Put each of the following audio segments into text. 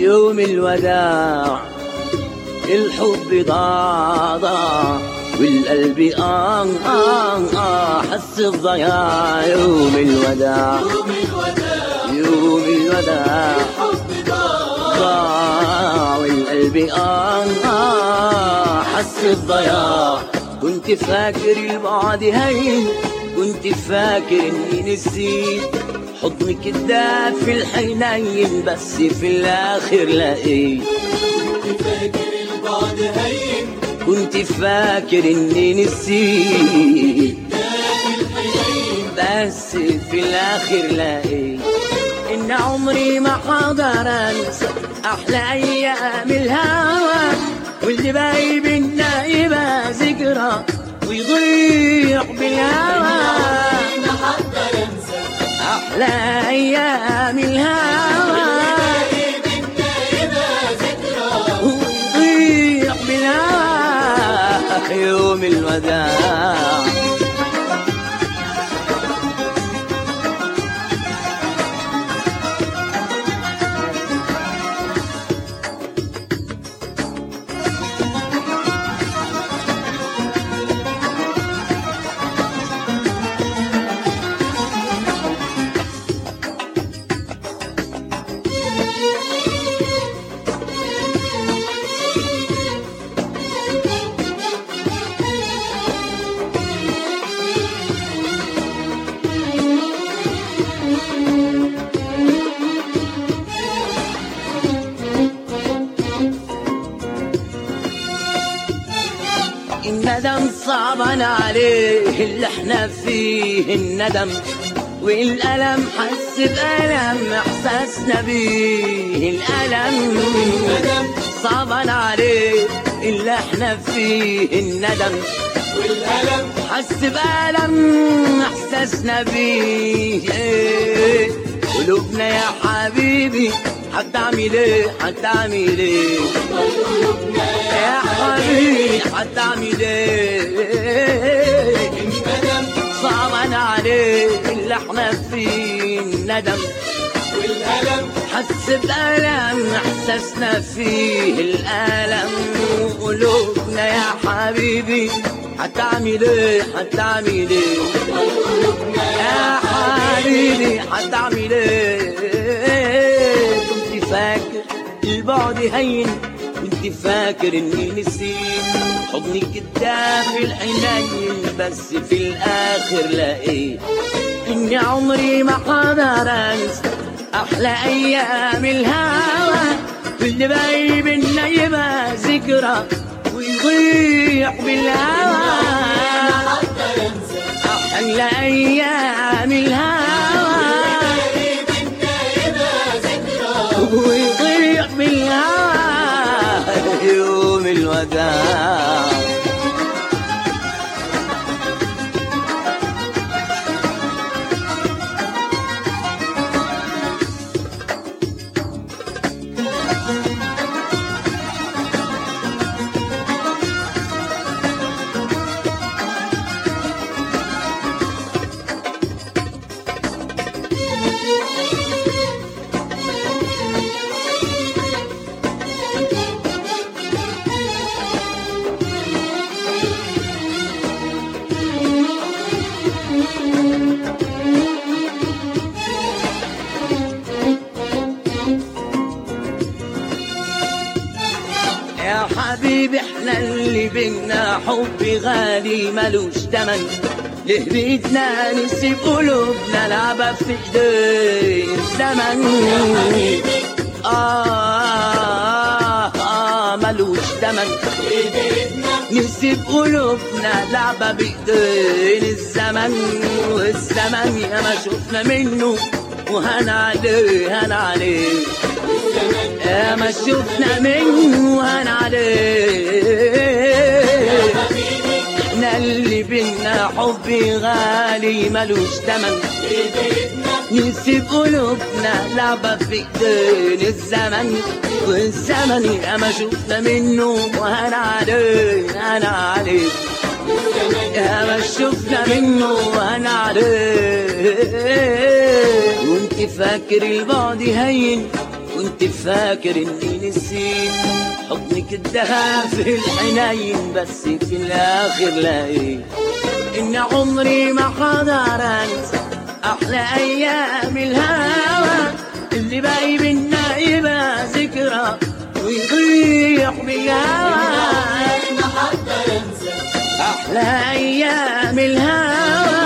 يوم الوداع الحب ضاع والقلب حس الضياع. يوم الوداع يوم الوداع الحب ضاع والقلب حس الضياع. كنت فاكر البعد هين، كنت فاكر اني نسيت حضنك الدافي الحنين، بس في الاخر لقيت. كنت فاكر البعد هين، كنت فاكر اني نسيت بس في الاخر لقيت ان عمري ما حقدر انسى احلى ايام الهوى، واللي باقي بينا يبقى ذكرى ويضيع بالهوى. ما حقدر انسى احلى ايام الهوى ويضيع بالهوى. يوم الوداع الندم صعبان عليه اللي احنا فيه الندم، والألم حس بألم احساسنا بيه الألم. صعبان عليه اللي احنا فيه الندم، والألم حس بألم احساسنا بيه. قلوبنا يا حبيبي هتعمل ايه هتعمل ايه يا حبيبي هتعمل ايه؟ صعبان عليه اللي احنا فيه الندم، والألم حس بألم احساسنا فيه الألم. وقلوبنا يا حبيبي هتعمل ايه هتعمل ايه يا حبيبي هتعمل ايه؟ كنت فاكر البعد هين، كنت فاكر اني نسيت حضنك الدافي الحنين، بس في الاخر لقيت اني عمري ما حقدر انسى احلى ايام الهوى، واللي باقي بينا يبقى ذكرى ويضيع بالهوى. احلى ايام الهوى ويضيع بالهوى. يوم الوداع يا حبيبي احنا اللي بينا حب غالي ملوش تمن، ليه بيدنا نسيب قلوبنا لعبة في ايدين الزمن. ملوش تمن، نسيب قلوبنا لعبة بإيدين الزمن. والزمن يا ما شفنا منه وهنا عليه هنا عليه، يا ما شفنا منه وهنا عليه. احنا اللي بينا حب غالي ملوش تمن، نسيب قلوبنا لعبة في ايدين الزمن. والزمن يا ما شفنا منه وهنا عليه هنا عليه، يا ما شفنا منه وهنا عليه. وانت فاكر البعد هين، كنت فاكر اني نسيت حضنك الدافئ الحنين، بس في الاخر لقيت ان عمري ما حقدر انسى احلى ايام الهوى اللي باقي بينا يبقى ذكرى ويضيع بالهوى. ما حقدر انسى احلى ايام الهوى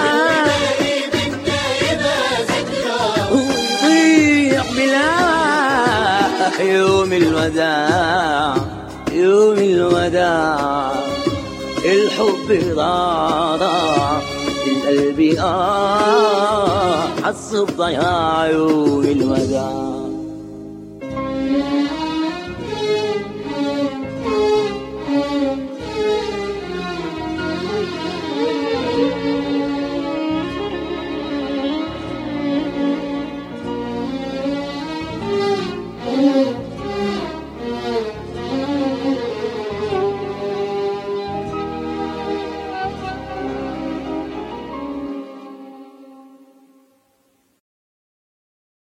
ويضيع بالهوى. يوم الوداع يوم الوداع الحب ضاع القلب حس بضياع يوم الوداع.